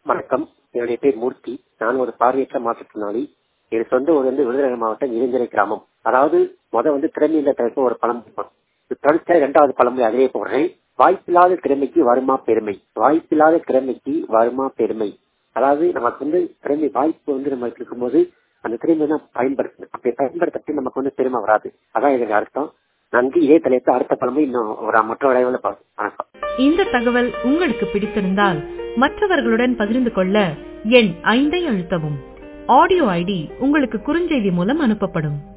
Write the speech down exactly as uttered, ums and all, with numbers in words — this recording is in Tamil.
வணக்கம். என்னுடைய பேர் மூர்த்தி. நான் ஒரு பார்வையற்ற மாற்றுத்திறனாளி. என் சொந்த ஊர் வந்து விருதுநகர் மாவட்டம் இளைஞரை கிராமம். அதாவது முத வந்து திறமையில தவிர்க்க ஒரு பழம் தொடர்ச்சியா இரண்டாவது பழமொழி அதிலே போடுறேன். வாய்ப்பில்லாத திறமைக்கு வருமா பெருமை, வாய்ப்பில்லாத திறமைக்கு வருமா பெருமை. அதாவது நமக்கு வந்து திறமை வாய்ப்பு வந்து நம்ம இருக்கும்போது அந்த திறமை தான் பயன்படுத்தணும். அப்படி பயன்படுத்தி நமக்கு வந்து பெருமை வராது. அதான் எனக்கு அர்த்தம். நன்றி. இதே தலைப்பு அடுத்த பழமொழி இன்னும் ஒரு மற்ற விளைவுல பார்ப்போம். வணக்கம். இந்த தகவல் உங்களுக்கு பிடித்திருந்தால் மற்றவர்களுடன் பகிர்ந்து கொள்ள எண் ஐந்தை அழுத்தவும். ஆடியோ ஐடி உங்களுக்கு குறுஞ்செய்தி மூலம் அனுப்பப்படும்.